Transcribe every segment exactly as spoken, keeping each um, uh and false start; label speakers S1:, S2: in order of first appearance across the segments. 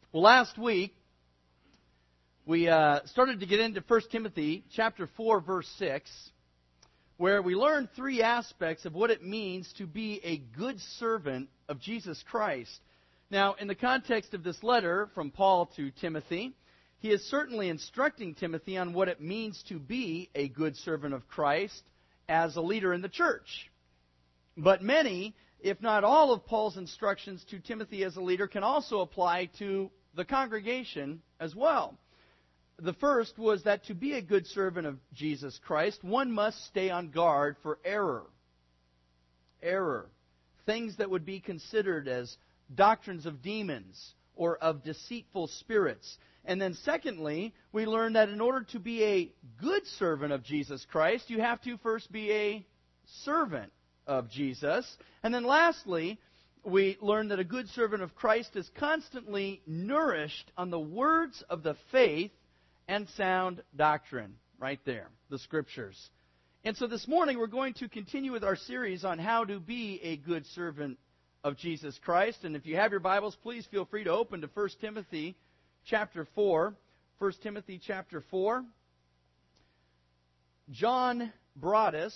S1: Well, last week, we uh, started to get into First Timothy chapter four, verse six, where we learned three aspects of what it means to be a good servant of Jesus Christ. Now, in the context of this letter from Paul to Timothy, he is certainly instructing Timothy on what it means to be a good servant of Christ as a leader in the church. But many, if not all of Paul's instructions to Timothy as a leader can also apply to the congregation as well. The first was that to be a good servant of Jesus Christ, one must stay on guard for error. Error. Things that would be considered as doctrines of demons or of deceitful spirits. And then secondly, we learned that in order to be a good servant of Jesus Christ, you have to first be a servant of Jesus. And then lastly, we learned that a good servant of Christ is constantly nourished on the words of the faith and sound doctrine. Right there, the Scriptures. And so this morning we're going to continue with our series on how to be a good servant of Jesus Christ. And if you have your Bibles, please feel free to open to First Timothy chapter four. First Timothy chapter four. John Broadus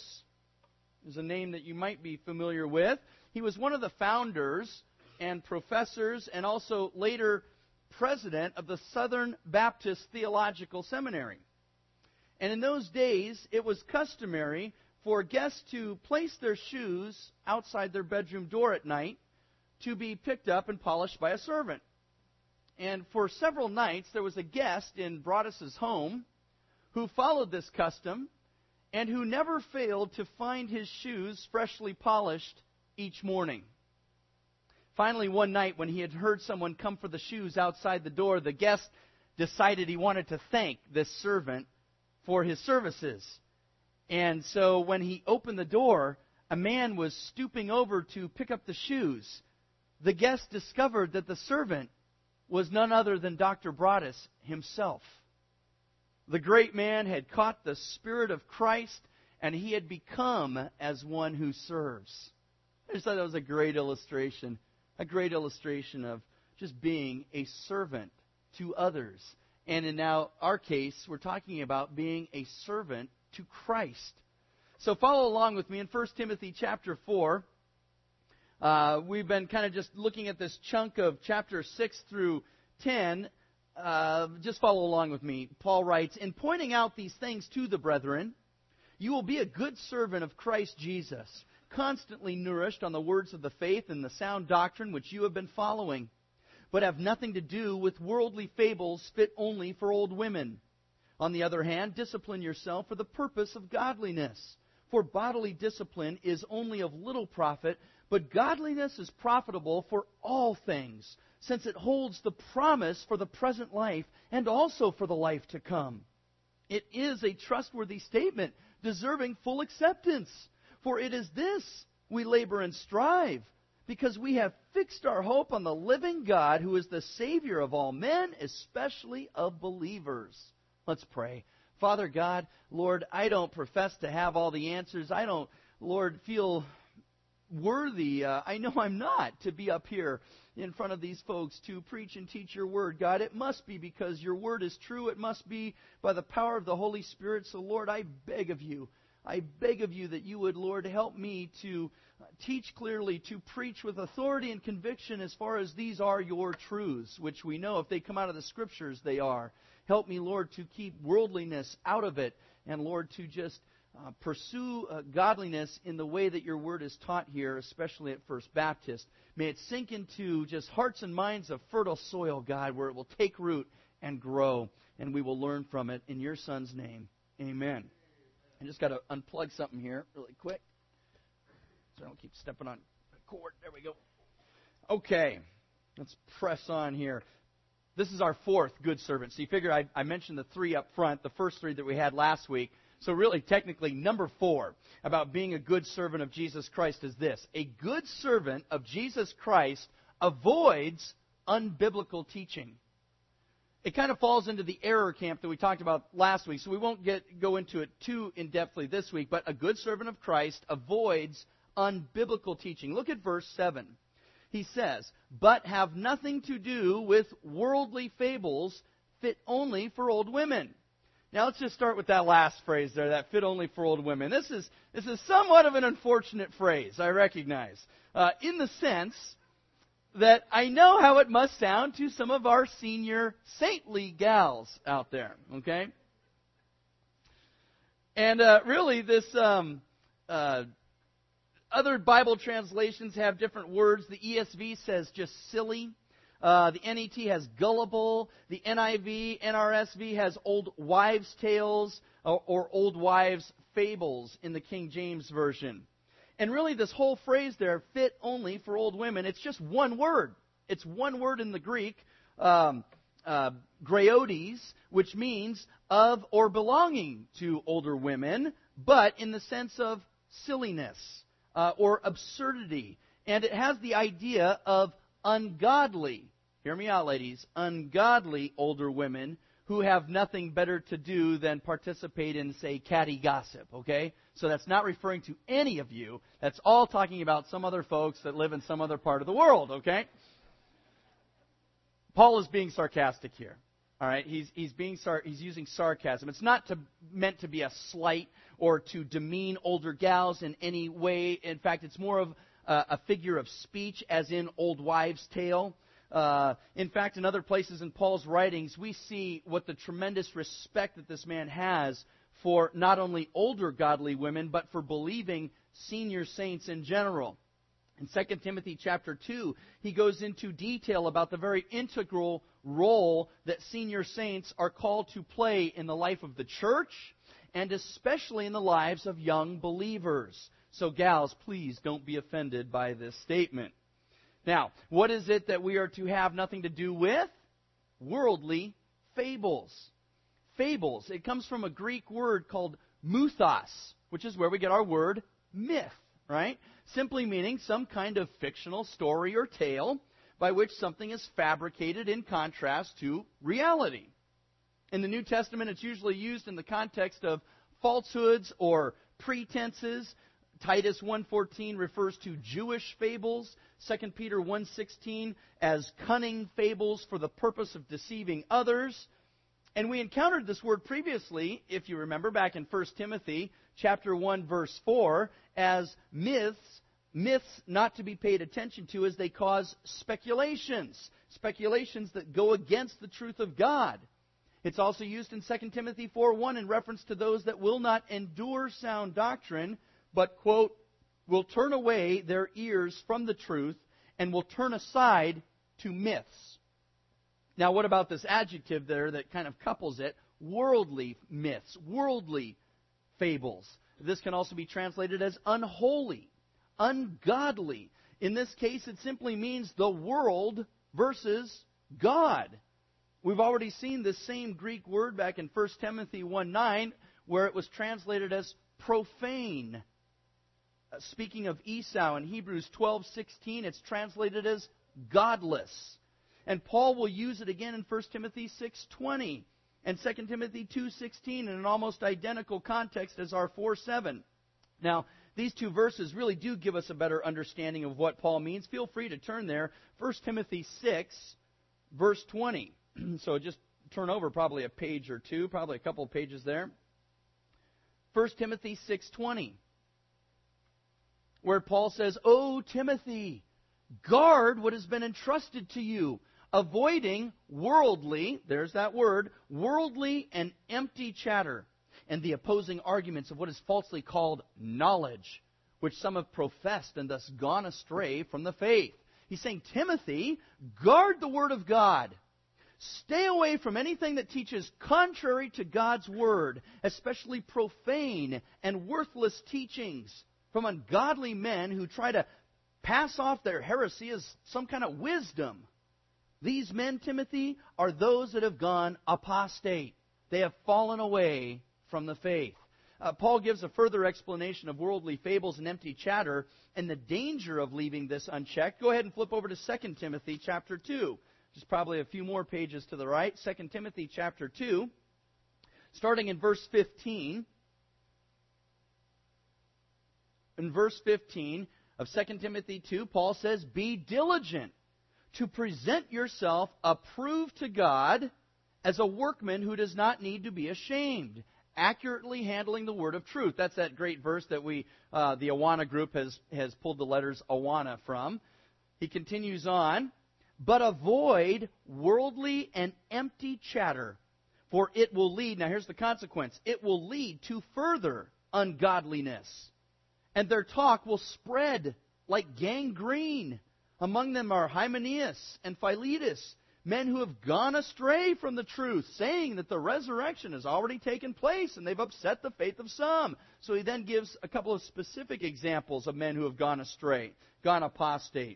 S1: is a name that you might be familiar with. He was one of the founders and professors and also later president of the Southern Baptist Theological Seminary. And in those days, it was customary for guests to place their shoes outside their bedroom door at night to be picked up and polished by a servant. And for several nights, there was a guest in Broadus's home who followed this custom and who never failed to find his shoes freshly polished each morning. Finally, one night when he had heard someone come for the shoes outside the door, the guest decided he wanted to thank this servant for his services. And so when he opened the door, a man was stooping over to pick up the shoes. The guest discovered that the servant was none other than Doctor Broadus himself. The great man had caught the Spirit of Christ, and he had become as one who serves. I just thought that was a great illustration, a great illustration of just being a servant to others. And in now our case, we're talking about being a servant to Christ. So follow along with me in First Timothy chapter four. Uh, we've been kind of just looking at this chunk of chapter six through ten. Uh, just follow along with me. Paul writes, "In pointing out these things to the brethren, you will be a good servant of Christ Jesus, constantly nourished on the words of the faith and the sound doctrine which you have been following, but have nothing to do with worldly fables fit only for old women. On the other hand, discipline yourself for the purpose of godliness. For bodily discipline is only of little profit, but godliness is profitable for all things, since it holds the promise for the present life and also for the life to come. It is a trustworthy statement, deserving full acceptance. For it is this we labor and strive, because we have fixed our hope on the living God, who is the Savior of all men, especially of believers." Let's pray. Father God, Lord, I don't profess to have all the answers. I don't, Lord, feel worthy. Uh, I know I'm not to be up here in front of these folks to preach and teach your word. God, it must be because your word is true. It must be by the power of the Holy Spirit. So, Lord, I beg of you, I beg of you that you would, Lord, help me to teach clearly, to preach with authority and conviction as far as these are your truths, which we know if they come out of the Scriptures, they are. Help me, Lord, to keep worldliness out of it, and, Lord, to just uh, pursue uh, godliness in the way that your word is taught here, especially at First Baptist. May it sink into just hearts and minds of fertile soil, God, where it will take root and grow, and we will learn from it. In your Son's name, amen. I just got to unplug something here really quick so I don't keep stepping on the cord. There we go. Okay, let's press on here. This is our fourth good servant. So you figure I, I mentioned the three up front, the first three that we had last week. So really, technically, number four about being a good servant of Jesus Christ is this. A good servant of Jesus Christ avoids unbiblical teaching. It kind of falls into the error camp that we talked about last week, so we won't get go into it too in-depthly this week, but a good servant of Christ avoids unbiblical teaching. Look at verse seven. he says, "But have nothing to do with worldly fables fit only for old women." Now let's just start with that last phrase there, that fit only for old women. This is this is somewhat of an unfortunate phrase, I recognize, uh, in the sense that I know how it must sound to some of our senior saintly gals out there, okay? And uh, really, this um, uh, other Bible translations have different words. The E S V says just silly. Uh, the N E T has gullible. The N I V, N R S V has old wives' tales or, or old wives' fables in the King James Version. And really, this whole phrase there, fit only for old women, it's just one word. It's one word in the Greek, um, uh, graiotes, which means of or belonging to older women, but in the sense of silliness uh, or absurdity. And it has the idea of ungodly. Hear me out, ladies. Ungodly older women who have nothing better to do than participate in, say, catty gossip, okay? So that's not referring to any of you. That's all talking about some other folks that live in some other part of the world, okay? Paul is being sarcastic here, all right? He's he's being sar- he's using sarcasm. It's not to, meant to be a slight or to demean older gals in any way. In fact, it's more of uh, a figure of speech, as in old wives' tale. Uh, in fact, in other places in Paul's writings, we see what the tremendous respect that this man has for not only older godly women, but for believing senior saints in general. In Second Timothy chapter two, he goes into detail about the very integral role that senior saints are called to play in the life of the church, and especially in the lives of young believers. So gals, please don't be offended by this statement. Now, what is it that we are to have nothing to do with? Worldly fables. Fables. It comes from a Greek word called mythos, which is where we get our word myth, right? Simply meaning some kind of fictional story or tale by which something is fabricated in contrast to reality. In the New Testament, it's usually used in the context of falsehoods or pretenses. Titus one fourteen refers to Jewish fables. Second Peter one sixteen as cunning fables for the purpose of deceiving others. And we encountered this word previously, if you remember, back in First Timothy chapter one, verse four, as myths, myths not to be paid attention to as they cause speculations, speculations that go against the truth of God. It's also used in Second Timothy four one in reference to those that will not endure sound doctrine, but, quote, will turn away their ears from the truth and will turn aside to myths. Now, what about this adjective there that kind of couples it? Worldly myths, worldly fables. This can also be translated as unholy, ungodly. In this case, it simply means the world versus God. We've already seen this same Greek word back in First Timothy one nine, where it was translated as profane. Speaking of Esau in Hebrews twelve sixteen, it's translated as godless. And Paul will use it again in First Timothy six twenty and Second Timothy two sixteen in an almost identical context as our four seven. Now, these two verses really do give us a better understanding of what Paul means. Feel free to turn there. First Timothy six, verse twenty. So just turn over probably a page or two, probably a couple of pages there. First Timothy six twenty. Where Paul says, "O Timothy, guard what has been entrusted to you, avoiding worldly," there's that word, "worldly and empty chatter, and the opposing arguments of what is falsely called knowledge, which some have professed and thus gone astray from the faith." He's saying, Timothy, guard the Word of God. Stay away from anything that teaches contrary to God's Word, especially profane and worthless teachings from ungodly men who try to pass off their heresy as some kind of wisdom. These men, Timothy, are those that have gone apostate. They have fallen away from the faith. Uh, Paul gives a further explanation of worldly fables and empty chatter and the danger of leaving this unchecked. Go ahead and flip over to Second Timothy chapter two. Just probably a few more pages to the right. Second Timothy chapter two, starting in verse fifteen. In verse fifteen, of Second Timothy two, Paul says, "Be diligent to present yourself approved to God as a workman who does not need to be ashamed, accurately handling the word of truth." That's that great verse that we, uh, the Awana group has, has pulled the letters Awana from. He continues on, "But avoid worldly and empty chatter, for it will lead," now here's the consequence, "it will lead to further ungodliness, and their talk will spread like gangrene. Among them are Hymenaeus and Philetus, men who have gone astray from the truth, saying that the resurrection has already taken place, and they've upset the faith of some." So he then gives a couple of specific examples of men who have gone astray, gone apostate.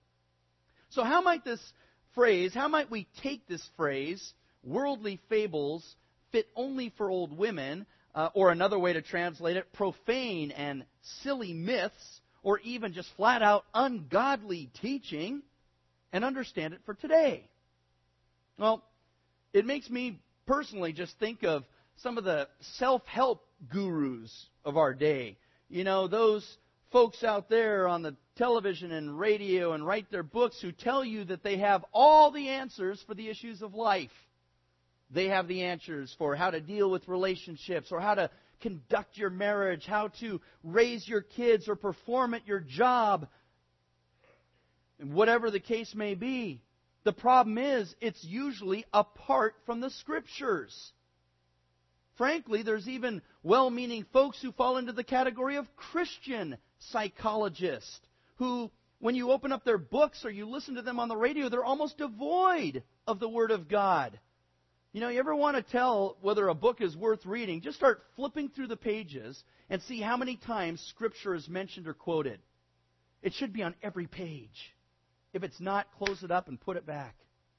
S1: So how might this phrase, how might we take this phrase, worldly fables fit only for old women, uh, or another way to translate it, profane and silly myths, or even just flat out ungodly teaching, and understand it for today? Well, it makes me personally just think of some of the self-help gurus of our day. You know, those folks out there on the television and radio and write their books who tell you that they have all the answers for the issues of life. They have the answers for how to deal with relationships, or how to conduct your marriage, how to raise your kids or perform at your job, and whatever the case may be. The problem is, it's usually apart from the Scriptures. Frankly, there's even well-meaning folks who fall into the category of Christian psychologists, who, when you open up their books or you listen to them on the radio, they're almost devoid of the Word of God. You know, you ever want to tell whether a book is worth reading, just start flipping through the pages and see how many times Scripture is mentioned or quoted. It should be on every page. If it's not, close it up and put it back.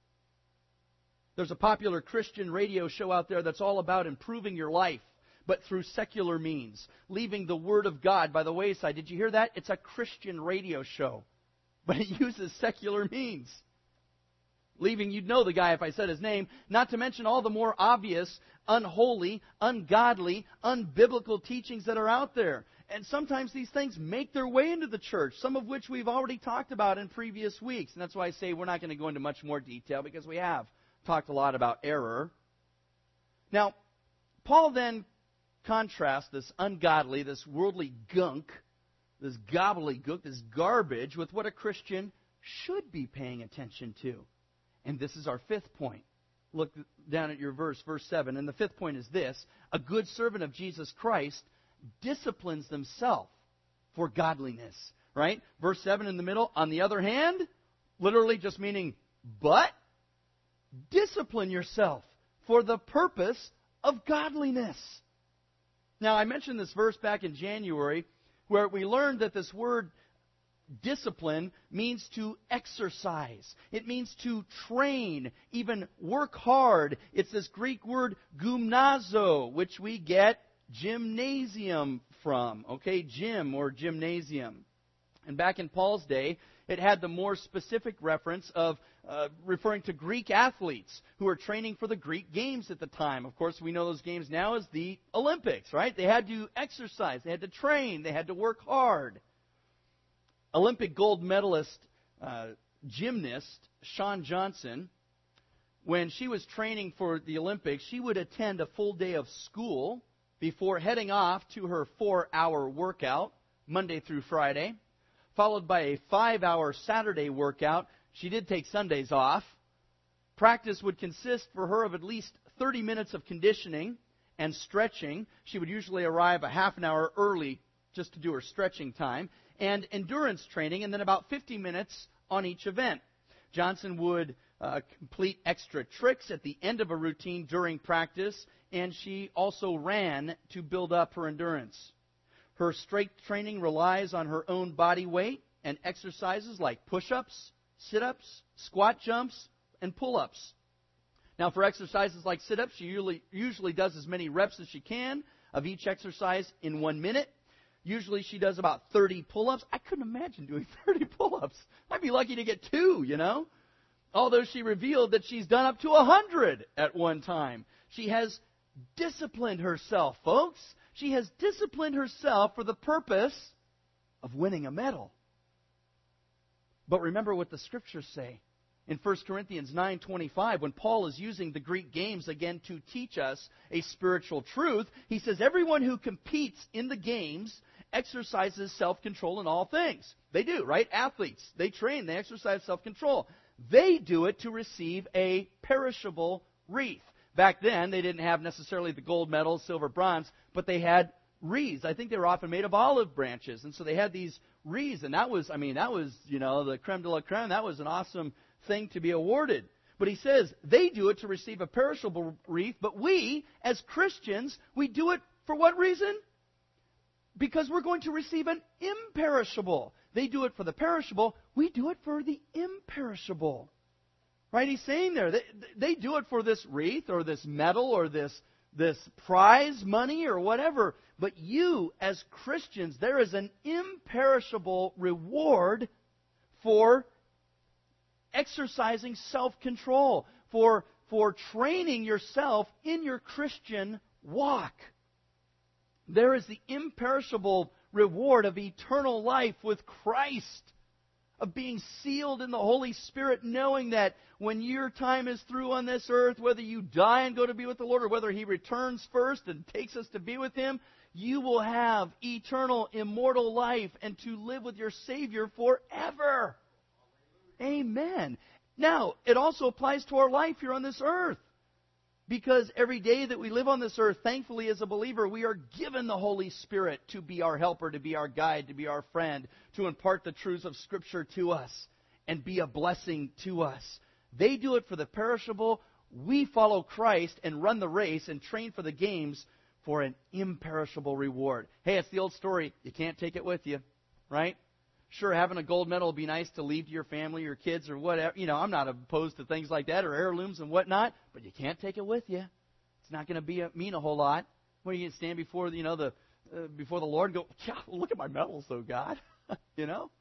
S1: There's a popular Christian radio show out there that's all about improving your life, but through secular means, leaving the Word of God by the wayside. Did you hear that? It's a Christian radio show, but it uses secular means. Leaving, you'd know the guy if I said his name, not to mention all the more obvious, unholy, ungodly, unbiblical teachings that are out there. And sometimes these things make their way into the church, some of which we've already talked about in previous weeks. And that's why I say we're not going to go into much more detail, because we have talked a lot about error. Now, Paul then contrasts this ungodly, this worldly gunk, this gobbledygook, this garbage, with what a Christian should be paying attention to. And this is our fifth point. Look down at your verse, verse seven. And the fifth point is this: a good servant of Jesus Christ disciplines themselves for godliness. Right? Verse seven in the middle. On the other hand, literally just meaning, but discipline yourself for the purpose of godliness. Now, I mentioned this verse back in January, where we learned that this word discipline means to exercise. It means to train, even work hard. It's this Greek word gymnazo, which we get gymnasium from. Okay, gym or gymnasium. And back in Paul's day, it had the more specific reference of uh, referring to Greek athletes who were training for the Greek games at the time. Of course, we know those games now as the Olympics, right? They had to exercise, they had to train, they had to work hard. Olympic gold medalist uh, gymnast Shawn Johnson, when she was training for the Olympics, she would attend a full day of school before heading off to her four-hour workout, Monday through Friday, followed by a five-hour Saturday workout. She did take Sundays off. Practice would consist for her of at least thirty minutes of conditioning and stretching. She would usually arrive a half an hour early just to do her stretching time, and endurance training, and then about fifty minutes on each event. Johnson would uh, complete extra tricks at the end of a routine during practice, and she also ran to build up her endurance. Her strength training relies on her own body weight and exercises like push-ups, sit-ups, squat jumps, and pull-ups. Now, for exercises like sit-ups, she usually, usually does as many reps as she can of each exercise in one minute. Usually she does about thirty pull-ups. I couldn't imagine doing thirty pull-ups. I'd be lucky to get two, you know. Although she revealed that she's done up to one hundred at one time. She has disciplined herself, folks. She has disciplined herself for the purpose of winning a medal. But remember what the Scriptures say. In First Corinthians nine twenty-five, when Paul is using the Greek games again to teach us a spiritual truth, he says, everyone who competes in the games exercises self-control in all things. They do, right? Athletes, they train, they exercise self-control. They do it to receive a perishable wreath. Back then, they didn't have necessarily the gold medals, silver, bronze, but they had wreaths. I think they were often made of olive branches, and so they had these wreaths, and that was, I mean, that was, you know, the creme de la creme. That was an awesome thing to be awarded. But he says they do it to receive a perishable wreath, but we, as Christians, we do it for what reason? Because we're going to receive an imperishable. They do it for the perishable. We do it for the imperishable. Right? He's saying there, they, they do it for this wreath or this medal or this, this prize money or whatever. But you, as Christians, there is an imperishable reward for exercising self-control, for, for training yourself in your Christian walk. There is the imperishable reward of eternal life with Christ, of being sealed in the Holy Spirit, knowing that when your time is through on this earth, whether you die and go to be with the Lord, or whether He returns first and takes us to be with Him, you will have eternal, immortal life and to live with your Savior forever. Amen. Now, it also applies to our life here on this earth. Because every day that we live on this earth, thankfully as a believer, we are given the Holy Spirit to be our helper, to be our guide, to be our friend, to impart the truths of Scripture to us and be a blessing to us. They do it for the perishable. We follow Christ and run the race and train for the games for an imperishable reward. Hey, it's the old story. You can't take it with you, right? Sure, having a gold medal would be nice to leave to your family, your kids, or whatever. You know, I'm not opposed to things like that, or heirlooms and whatnot, but you can't take it with you. It's not going to be a, mean a whole lot. When you can stand before, you know, the uh, before the Lord and go, yeah, look at my medals, though, God. You know?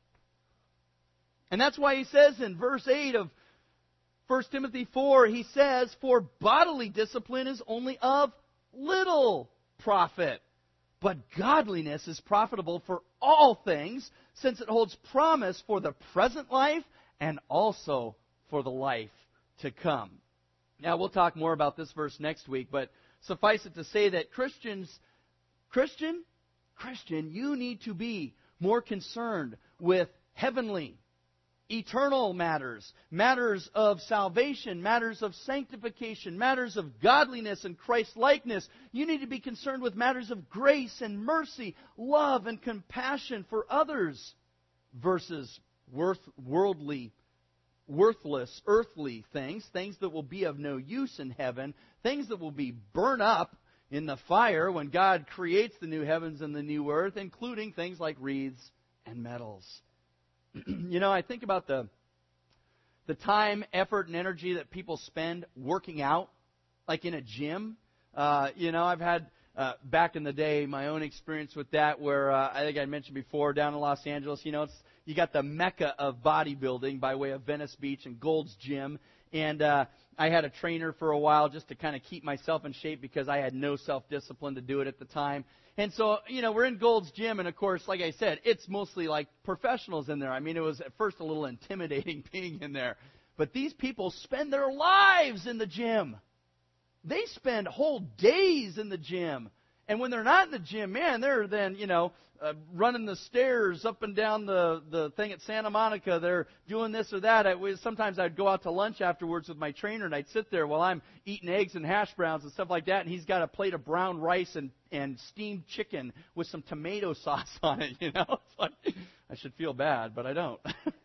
S1: And that's why he says in verse eight of First Timothy four, he says, for bodily discipline is only of little profit, but godliness is profitable for all things, since it holds promise for the present life and also for the life to come. Now, we'll talk more about this verse next week, but suffice it to say that Christians, Christian, Christian, you need to be more concerned with heavenly, eternal matters, matters of salvation, matters of sanctification, matters of godliness and Christ-likeness. You need to be concerned with matters of grace and mercy, love and compassion for others versus worth, worldly, worthless, earthly things, things that will be of no use in heaven, things that will be burned up in the fire when God creates the new heavens and the new earth, including things like wreaths and medals. You know, I think about the the time, effort, and energy that people spend working out, like in a gym. Uh, you know, I've had, uh, back in the day, my own experience with that where, uh, I think I mentioned before, down in Los Angeles, you know, it's you got the mecca of bodybuilding by way of Venice Beach and Gold's Gym. And uh, I had a trainer for a while just to kind of keep myself in shape because I had no self-discipline to do it at the time. And so, you know, we're in Gold's Gym, and of course, like I said, it's mostly like professionals in there. I mean, it was at first a little intimidating being in there. But these people spend their lives in the gym. They spend whole days in the gym. And when they're not in the gym, man, they're then, you know, uh, running the stairs up and down the, the thing at Santa Monica. They're doing this or that. I was, sometimes I'd go out to lunch afterwards with my trainer, and I'd sit there while I'm eating eggs and hash browns and stuff like that, and he's got a plate of brown rice and, and steamed chicken with some tomato sauce on it, you know. It's like, I should feel bad, but I don't.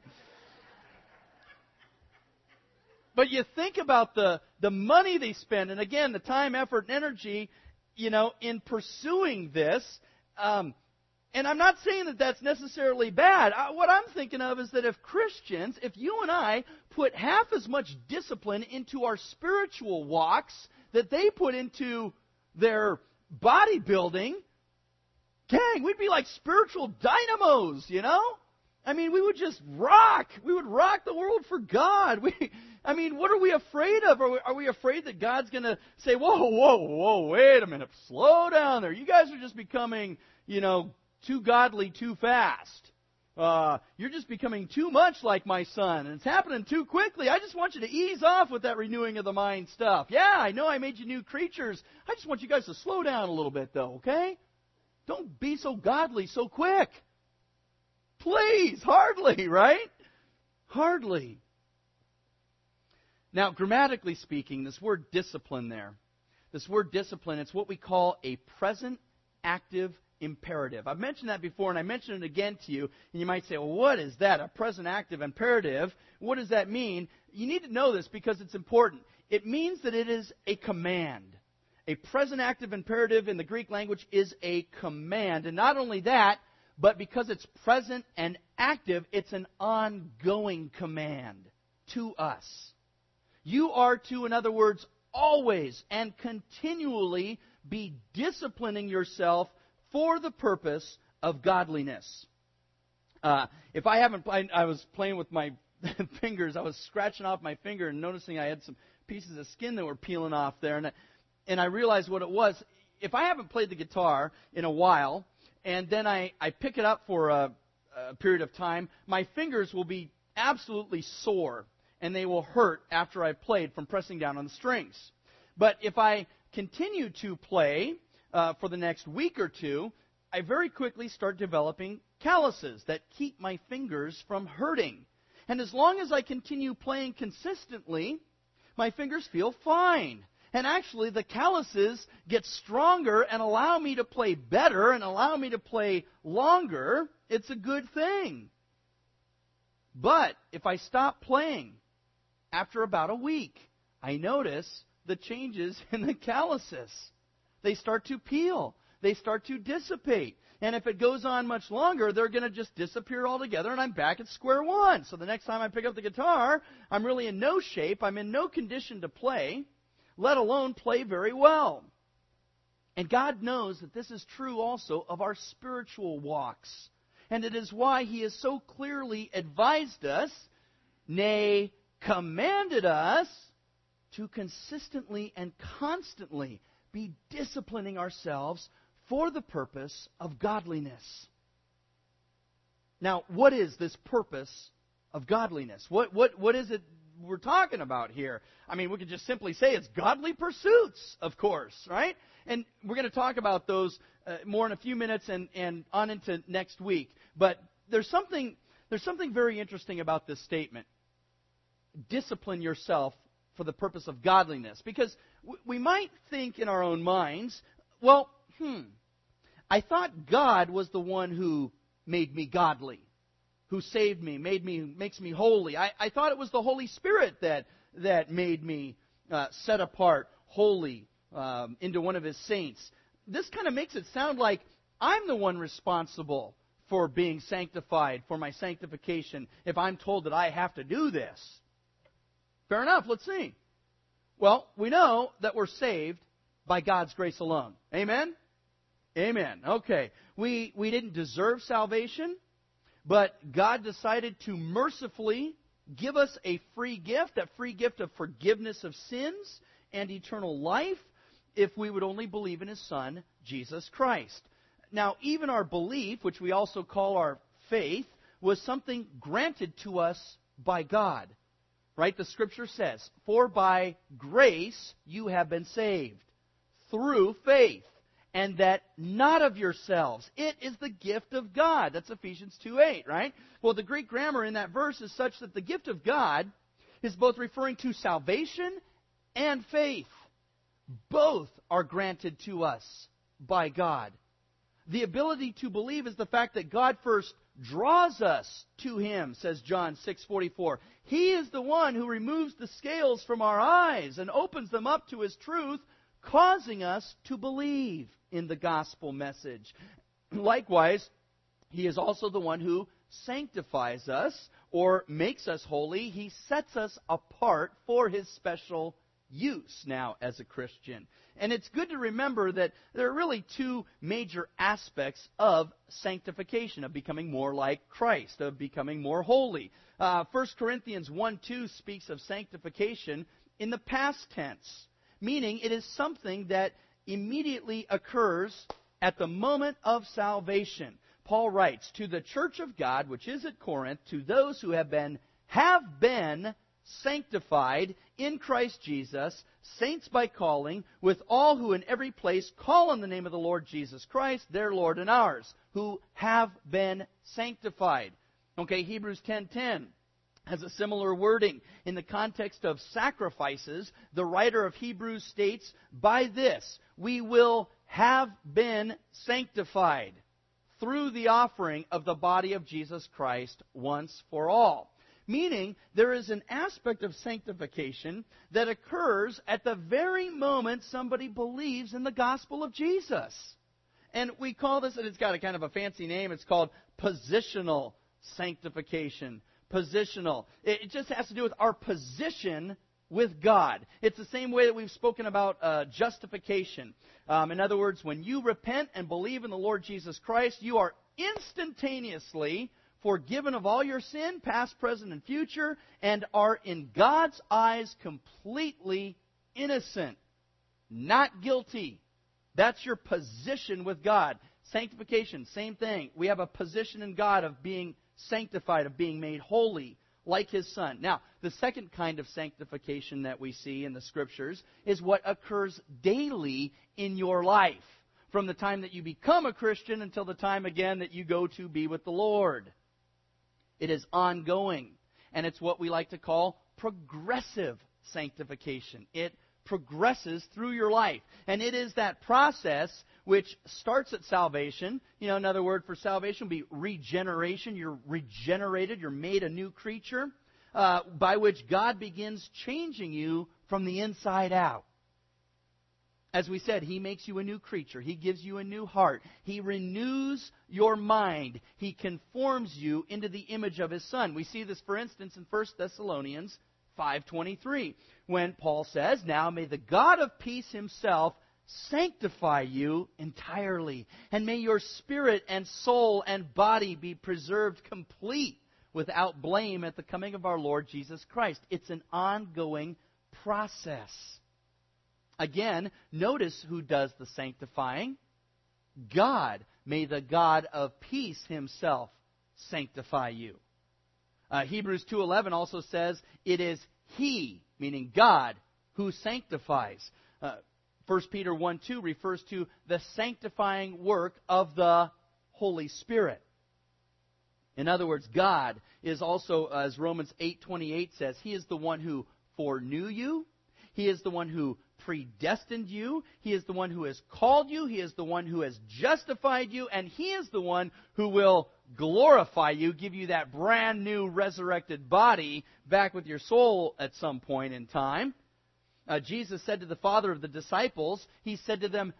S1: But you think about the, the money they spend, and again, the time, effort, and energy, you know, in pursuing this. Um, and I'm not saying that that's necessarily bad. I, what I'm thinking of is that if Christians, if you and I put half as much discipline into our spiritual walks that they put into their bodybuilding, dang, we'd be like spiritual dynamos, you know? I mean, we would just rock. We would rock the world for God. We, I mean, what are we afraid of? Are we, are we afraid that God's going to say, whoa, whoa, whoa, wait a minute, slow down there. You guys are just becoming, you know, too godly too fast. Uh, you're just becoming too much like my son, and it's happening too quickly. I just want you to ease off with that renewing of the mind stuff. Yeah, I know I made you new creatures. I just want you guys to slow down a little bit, though, okay? Don't be so godly so quick. Please, hardly, right? Hardly. Now, grammatically speaking, this word discipline there, this word discipline, it's what we call a present active imperative. I've mentioned that before, and I mentioned it again to you, and you might say, well, what is that, a present active imperative? What does that mean? You need to know this because it's important. It means that it is a command. A present active imperative in the Greek language is a command. And not only that, but because it's present and active, it's an ongoing command to us. You are to, in other words, always and continually be disciplining yourself for the purpose of godliness. Uh, if I haven't, I, I was playing with my fingers. I was scratching off my finger and noticing I had some pieces of skin that were peeling off there, and I, and I realized what it was. If I haven't played the guitar in a while, and then I, I pick it up for a, a period of time, my fingers will be absolutely sore, and they will hurt after I've played from pressing down on the strings. But if I continue to play uh, for the next week or two, I very quickly start developing calluses that keep my fingers from hurting. And as long as I continue playing consistently, my fingers feel fine. And actually, the calluses get stronger and allow me to play better and allow me to play longer. It's a good thing. But if I stop playing after about a week, I notice the changes in the calluses. They start to peel. They start to dissipate. And if it goes on much longer, they're going to just disappear altogether, and I'm back at square one. So the next time I pick up the guitar, I'm really in no shape. I'm in no condition to play, let alone play very well. And God knows that this is true also of our spiritual walks. And it is why He has so clearly advised us, nay, commanded us, to consistently and constantly be disciplining ourselves for the purpose of godliness. Now, what is this purpose of godliness? What, what, what is it we're talking about here? I mean, we could just simply say it's godly pursuits, of course, right? And we're going to talk about those uh, more in a few minutes and, and on into next week. But there's something, there's something very interesting about this statement. Discipline yourself for the purpose of godliness. Because we might think in our own minds, well, hmm, I thought God was the one who made me godly, who saved me, made me, makes me holy. I, I thought it was the Holy Spirit that, that made me uh, set apart, holy, um, into one of His saints. This kind of makes it sound like I'm the one responsible for being sanctified, for my sanctification, if I'm told that I have to do this. Fair enough, let's see. Well, we know that we're saved by God's grace alone. Amen? Amen. Okay. We, we didn't deserve salvation, but God decided to mercifully give us a free gift, that free gift of forgiveness of sins and eternal life, if we would only believe in His Son, Jesus Christ. Now, even our belief, which we also call our faith, was something granted to us by God. Right? The Scripture says, "For by grace you have been saved, through faith, and that not of yourselves. It is the gift of God." That's Ephesians two eight, right? Well, the Greek grammar in that verse is such that the gift of God is both referring to salvation and faith. Both are granted to us by God. The ability to believe is the fact that God first draws us to Him, says John six forty-four. He is the one who removes the scales from our eyes and opens them up to His truth, causing us to believe in the gospel message. Likewise, He is also the one who sanctifies us or makes us holy. He sets us apart for His special use now as a Christian. And it's good to remember that there are really two major aspects of sanctification, of becoming more like Christ, of becoming more holy. Uh, First Corinthians one two speaks of sanctification in the past tense, meaning it is something that immediately occurs at the moment of salvation. Paul writes, "To the church of God, which is at Corinth, to those who have been have been sanctified in Christ Jesus, saints by calling, with all who in every place call on the name of the Lord Jesus Christ, their Lord and ours, who have been sanctified." Okay, Hebrews ten ten has a similar wording. In the context of sacrifices, the writer of Hebrews states, "By this we will have been sanctified through the offering of the body of Jesus Christ once for all." Meaning, there is an aspect of sanctification that occurs at the very moment somebody believes in the gospel of Jesus. And we call this, and it's got a kind of a fancy name, it's called positional sanctification. Positional. It just has to do with our position with God. It's the same way that we've spoken about uh, justification. Um, in other words, when you repent and believe in the Lord Jesus Christ, you are instantaneously forgiven of all your sin, past, present, and future, and are in God's eyes completely innocent, not guilty. That's your position with God. Sanctification, same thing. We have a position in God of being sanctified, of being made holy, like His Son. Now, the second kind of sanctification that we see in the Scriptures is what occurs daily in your life, from the time that you become a Christian until the time, again, that you go to be with the Lord. It is ongoing, and it's what we like to call progressive sanctification. It progresses through your life, and it is that process which starts at salvation. You know, another word for salvation would be regeneration. You're regenerated, you're made a new creature, uh, by which God begins changing you from the inside out. As we said, He makes you a new creature. He gives you a new heart. He renews your mind. He conforms you into the image of His Son. We see this, for instance, in First Thessalonians five twenty-three, when Paul says, "Now may the God of peace Himself sanctify you entirely, and may your spirit and soul and body be preserved complete without blame at the coming of our Lord Jesus Christ." It's an ongoing process. Again, notice who does the sanctifying. God. May the God of peace Himself sanctify you. Uh, Hebrews two eleven also says, it is He, meaning God, who sanctifies. Uh, First Peter one two refers to the sanctifying work of the Holy Spirit. In other words, God is also, as Romans eight twenty-eight says, He is the one who foreknew you. He is the one who predestined you. He is the one who has called you. He is the one who has justified you. And He is the one who will glorify you, give you that brand new resurrected body back with your soul at some point in time. Uh, Jesus said to the father of the disciples, He said to them,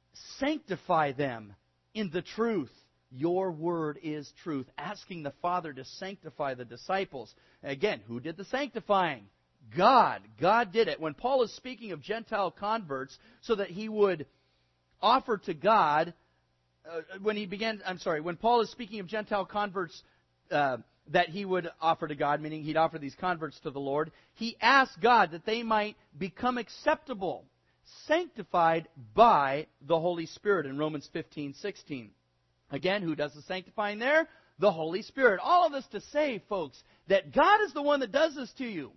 S1: "Sanctify them in the truth. Your word is truth." Asking the Father to sanctify the disciples. Again, who did the sanctifying? God. God did it. When Paul is speaking of Gentile converts, so that he would offer to God, uh, when he began, I'm sorry, when Paul is speaking of Gentile converts uh, that he would offer to God, meaning he'd offer these converts to the Lord, he asked God that they might become acceptable, sanctified by the Holy Spirit in Romans fifteen sixteen. Again, who does the sanctifying there? The Holy Spirit. All of this to say, folks, that God is the one that does this to you.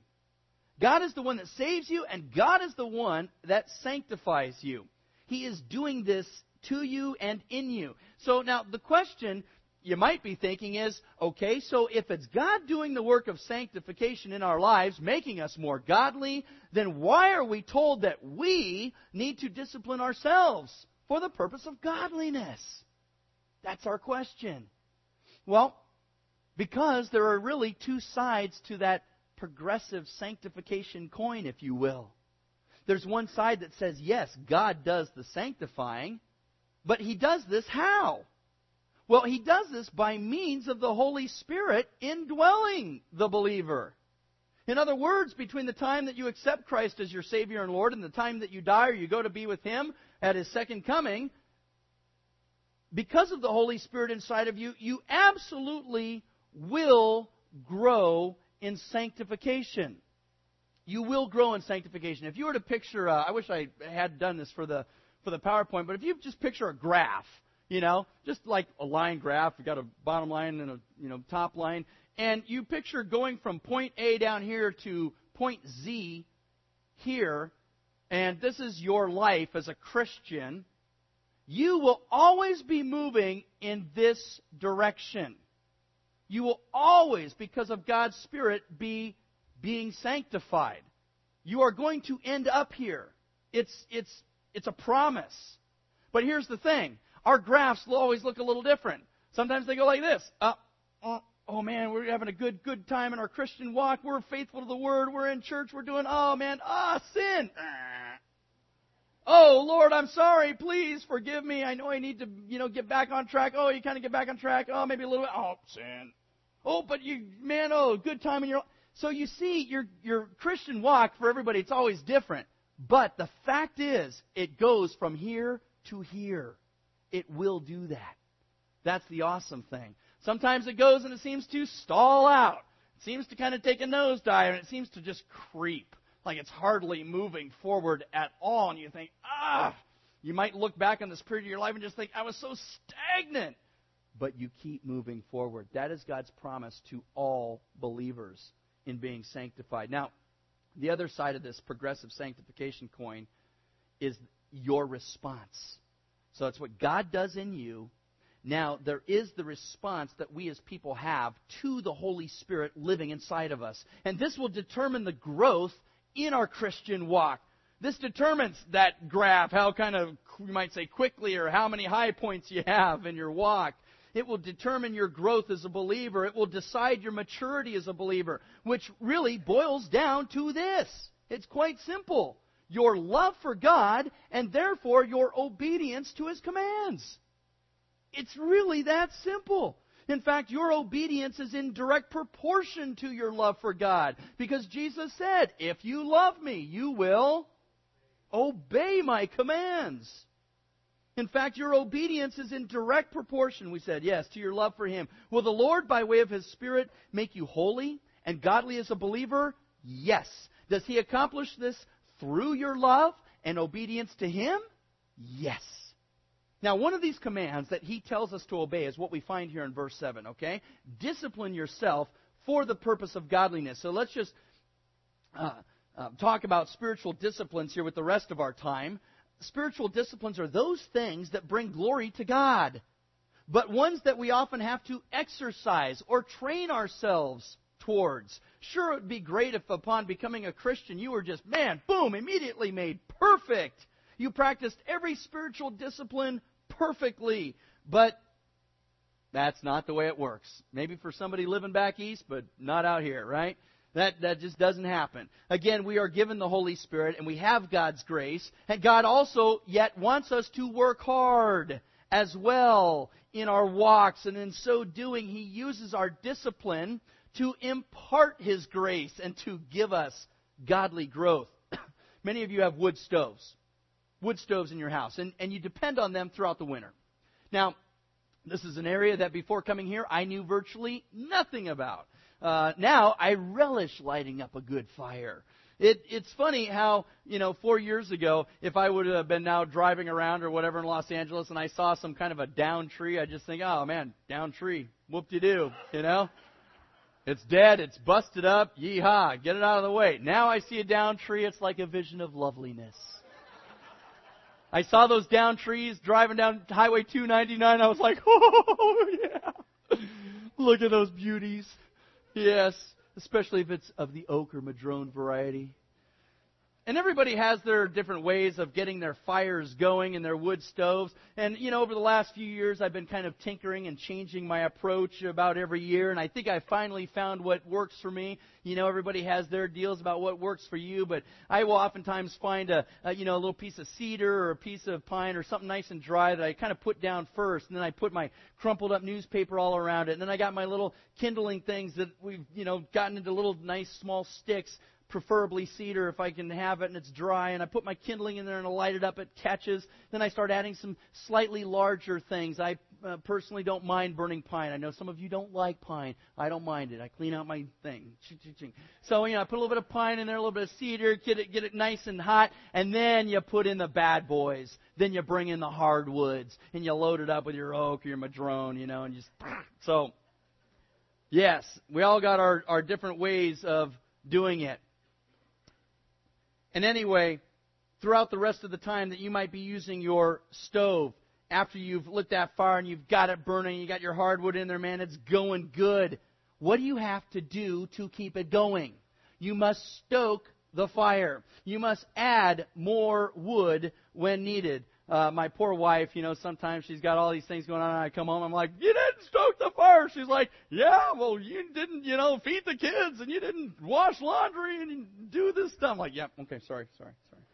S1: God is the one that saves you, and God is the one that sanctifies you. He is doing this to you and in you. So now the question you might be thinking is, okay, so if it's God doing the work of sanctification in our lives, making us more godly, then why are we told that we need to discipline ourselves for the purpose of godliness? That's our question. Well, because there are really two sides to that progressive sanctification coin, if you will. There's one side that says, yes, God does the sanctifying, but He does this how? Well, He does this by means of the Holy Spirit indwelling the believer. In other words, between the time that you accept Christ as your Savior and Lord and the time that you die or you go to be with Him at His second coming, because of the Holy Spirit inside of you, you absolutely will grow in sanctification. You will grow in sanctification. If you were to picture, uh, I wish I had done this for the for the PowerPoint, but if you just picture a graph, you know, just like a line graph. You've got a bottom line and a, you know, top line. And you picture going from point A down here to point Z here, and this is your life as a Christian. You will always be moving in this direction. You will always, because of God's Spirit, be being sanctified. You are going to end up here. It's, it's, it's a promise. But here's the thing. Our graphs will always look a little different. Sometimes they go like this. Uh, uh, oh, man, we're having a good, good time in our Christian walk. We're faithful to the Word. We're in church. We're doing, oh, man, ah, sin. Oh, Lord, I'm sorry. Please forgive me. I know I need to, you know, get back on track. Oh, you kind of get back on track. Oh, maybe a little bit. Oh, sin. Oh, but you, man, oh, good time in your life. So you see, your, your Christian walk, for everybody, it's always different. But the fact is, it goes from here to here. It will do that. That's the awesome thing. Sometimes it goes and it seems to stall out. It seems to kind of take a nosedive, and it seems to just creep. Like it's hardly moving forward at all. And you think, ah, you might look back on this period of your life and just think, I was so stagnant. But you keep moving forward. That is God's promise to all believers in being sanctified. Now, the other side of this progressive sanctification coin is your response. So it's what God does in you. Now, there is the response that we as people have to the Holy Spirit living inside of us. And this will determine the growth in our Christian walk. This determines that graph, how kind of, you might say, quickly or how many high points you have in your walk. It will determine your growth as a believer. It will decide your maturity as a believer, which really boils down to this. It's quite simple. Your love for God and therefore your obedience to His commands. It's really that simple. In fact, your obedience is in direct proportion to your love for God. Because Jesus said, if you love me, you will obey my commands. In fact, your obedience is in direct proportion, we said, yes, to your love for Him. Will the Lord, by way of His Spirit, make you holy and godly as a believer? Yes. Does He accomplish this through your love and obedience to Him? Yes. Now, one of these commands that He tells us to obey is what we find here in verse seven, okay? Discipline yourself for the purpose of godliness. So let's just uh, uh, talk about spiritual disciplines here with the rest of our time. Spiritual disciplines are those things that bring glory to God, but ones that we often have to exercise or train ourselves towards. Sure, it would be great if upon becoming a Christian you were just, man, boom, immediately made perfect. You practiced every spiritual discipline perfectly, but that's not the way it works. Maybe for somebody living back east, but not out here, right? That that just doesn't happen. Again, we are given the Holy Spirit, and we have God's grace. And God also yet wants us to work hard as well in our walks. And in so doing, He uses our discipline to impart His grace and to give us godly growth. Many of you have wood stoves. Wood stoves in your house. And, and you depend on them throughout the winter. Now, this is an area that before coming here, I knew virtually nothing about. Uh, now, I relish lighting up a good fire. It, it's funny how, you know, four years ago, if I would have been now driving around or whatever in Los Angeles and I saw some kind of a down tree, I'd just think, oh, man, down tree, whoop-de-doo, you know? It's dead, it's busted up, yee-haw, get it out of the way. Now I see a down tree, it's like a vision of loveliness. I saw those down trees driving down Highway two ninety-nine, I was like, oh, yeah, look at those beauties. Yes, especially if it's of the oak or madrone variety. And everybody has their different ways of getting their fires going in their wood stoves. And, you know, over the last few years, I've been kind of tinkering and changing my approach about every year. And I think I finally found what works for me. You know, everybody has their deals about what works for you. But I will oftentimes find a, a you know, a little piece of cedar or a piece of pine or something nice and dry that I kind of put down first. And then I put my crumpled up newspaper all around it. And then I got my little kindling things that we've, you know, gotten into little nice small sticks. preferably cedar if I can have it and it's dry, and I put my kindling in there and I light it up, it catches. Then I start adding some slightly larger things. I uh, personally don't mind burning pine. I know some of you don't like pine. I don't mind it. I clean out my thing. So, you know, I put a little bit of pine in there, a little bit of cedar, get it, get it nice and hot, and then you put in the bad boys. Then you bring in the hardwoods, and you load it up with your oak or your madrone, you know, and just, so, yes, we all got our, our different ways of doing it. And anyway, throughout the rest of the time that you might be using your stove, after you've lit that fire and you've got it burning, you got your hardwood in there, man, it's going good. What do you have to do to keep it going? You must stoke the fire. You must add more wood when needed. Uh, my poor wife, you know, sometimes she's got all these things going on, and I come home, I'm like, you didn't stoke the fire. She's like, yeah, well, you didn't, you know, feed the kids, and you didn't wash laundry, and do this stuff. I'm like, yeah, okay, sorry, sorry, sorry.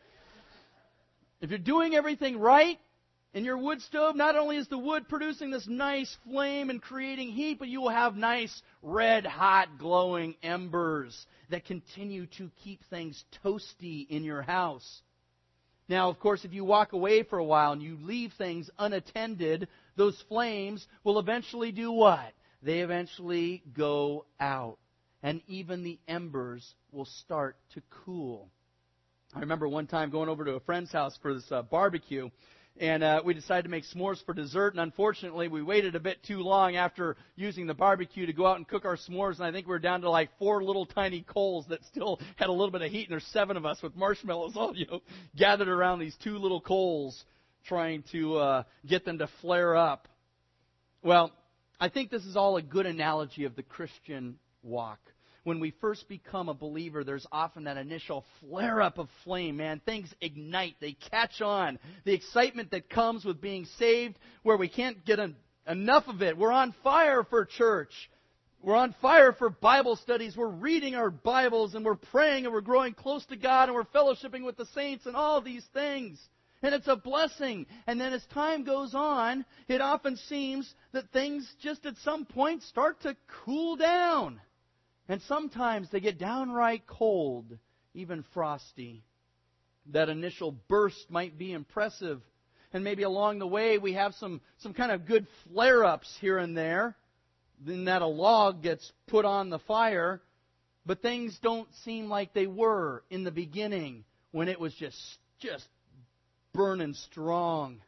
S1: If you're doing everything right in your wood stove, not only is the wood producing this nice flame and creating heat, but you will have nice, red, hot, glowing embers that continue to keep things toasty in your house. Now, of course, if you walk away for a while and you leave things unattended, those flames will eventually do what? They eventually go out. And even the embers will start to cool. I remember one time going over to a friend's house for this uh, barbecue. And uh, we decided to make s'mores for dessert. And unfortunately, we waited a bit too long after using the barbecue to go out and cook our s'mores. And I think we were down to like four little tiny coals that still had a little bit of heat. And there's seven of us with marshmallows all, you know, gathered around these two little coals trying to uh, get them to flare up. Well, I think this is all a good analogy of the Christian walk. When we first become a believer, there's often that initial flare-up of flame, man. Things ignite. They catch on. The excitement that comes with being saved, where we can't get en- enough of it. We're on fire for church. We're on fire for Bible studies. We're reading our Bibles, and we're praying, and we're growing close to God, and we're fellowshipping with the saints, and all these things. And it's a blessing. And then as time goes on, it often seems that things just at some point start to cool down. And sometimes they get downright cold, even frosty. That initial burst might be impressive. And maybe along the way we have some, some kind of good flare-ups here and there. Then that a log gets put on the fire. But things don't seem like they were in the beginning when it was just, just burning strong.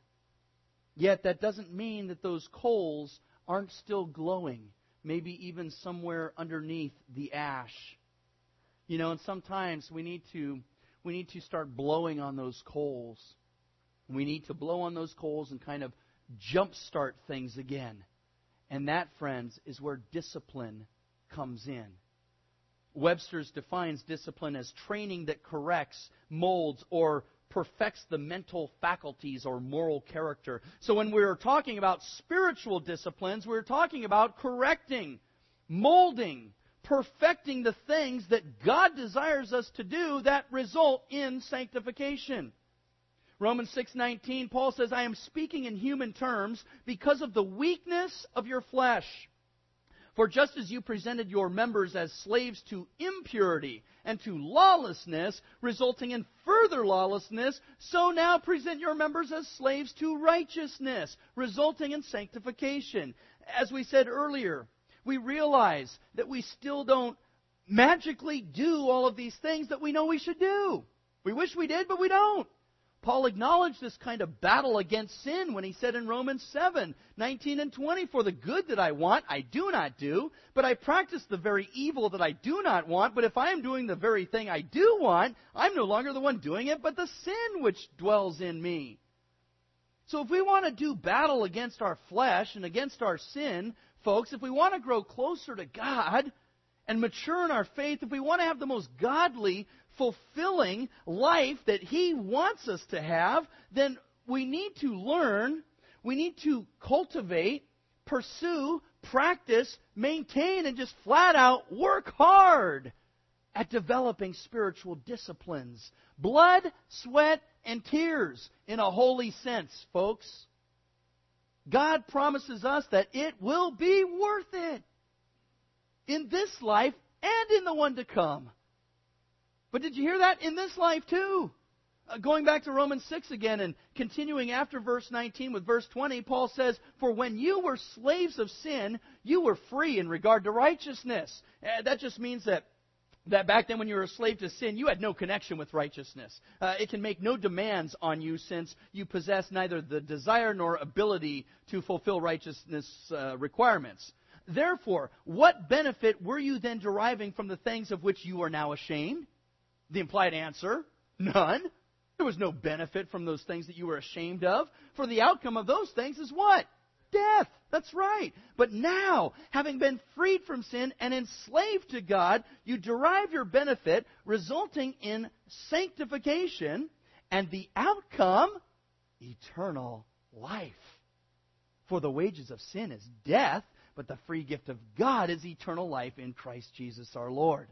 S1: Yet that doesn't mean that those coals aren't still glowing. Maybe even somewhere underneath the ash. You know, and sometimes we need to we need to start blowing on those coals. We need to blow on those coals and kind of jumpstart things again. And that, friends, is where discipline comes in. Webster's defines discipline as training that corrects, molds, or perfects the mental faculties or moral character. So when we're talking about spiritual disciplines, we're talking about correcting, molding, perfecting the things that God desires us to do that result in sanctification. Romans six nineteen, Paul says, I am speaking in human terms because of the weakness of your flesh. For just as you presented your members as slaves to impurity and to lawlessness, resulting in further lawlessness, so now present your members as slaves to righteousness, resulting in sanctification. As we said earlier, we realize that we still don't magically do all of these things that we know we should do. We wish we did, but we don't. Paul acknowledged this kind of battle against sin when he said in Romans seven, nineteen and twenty, For the good that I want, I do not do, but I practice the very evil that I do not want. But if I am doing the very thing I do want, I'm no longer the one doing it, but the sin which dwells in me. So if we want to do battle against our flesh and against our sin, folks, if we want to grow closer to God and mature in our faith, if we want to have the most godly, fulfilling life that He wants us to have, then we need to learn, we need to cultivate, pursue, practice, maintain, and just flat out work hard at developing spiritual disciplines. Blood, sweat, and tears in a holy sense, folks. God promises us that it will be worth it in this life and in the one to come. But did you hear that? In this life too. Uh, going back to Romans six again and continuing after verse nineteen with verse twenty, Paul says, "For when you were slaves of sin, you were free in regard to righteousness." Uh, that just means that that back then when you were a slave to sin, you had no connection with righteousness. Uh, it can make no demands on you since you possess neither the desire nor ability to fulfill righteousness uh, requirements. Therefore, what benefit were you then deriving from the things of which you are now ashamed? The implied answer, none. There was no benefit from those things that you were ashamed of. For the outcome of those things is what? Death. That's right. But now, having been freed from sin and enslaved to God, you derive your benefit, resulting in sanctification, and the outcome, eternal life. For the wages of sin is death, but the free gift of God is eternal life in Christ Jesus our Lord.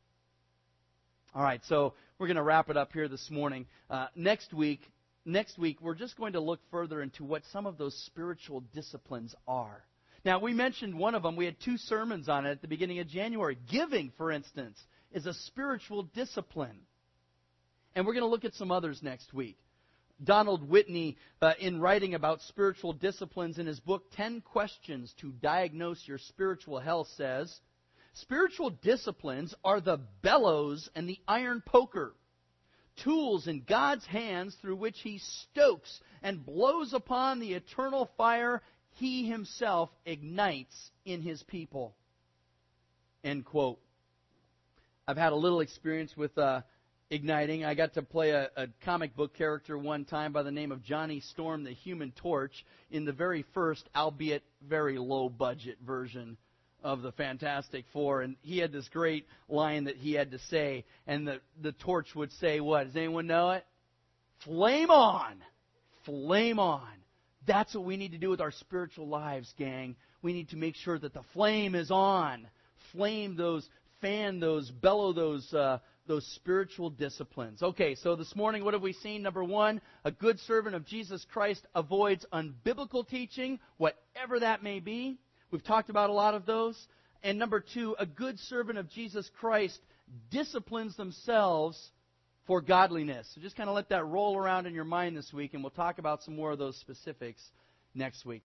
S1: All right, so we're going to wrap it up here this morning. Uh, next week, next week, we're just going to look further into what some of those spiritual disciplines are. Now, we mentioned one of them. We had two sermons on it at the beginning of January. Giving, for instance, is a spiritual discipline. And we're going to look at some others next week. Donald Whitney, uh, in writing about spiritual disciplines in his book, ten questions to Diagnose Your Spiritual Health, says, spiritual disciplines are the bellows and the iron poker, tools in God's hands through which He stokes and blows upon the eternal fire He Himself ignites in His people. End quote. I've had a little experience with uh, igniting. I got to play a, a comic book character one time by the name of Johnny Storm, the Human Torch, in the very first, albeit very low-budget version of the Fantastic Four, and he had this great line that he had to say, and the, the torch would say what? Does anyone know it? Flame on! Flame on! That's what we need to do with our spiritual lives, gang. We need to make sure that the flame is on. Flame those, fan those, bellow those, uh, those spiritual disciplines. Okay, so this morning, what have we seen? Number one, a good servant of Jesus Christ avoids unbiblical teaching, whatever that may be. We've talked about a lot of those. And number two, a good servant of Jesus Christ disciplines themselves for godliness. So just kind of let that roll around in your mind this week, and we'll talk about some more of those specifics next week.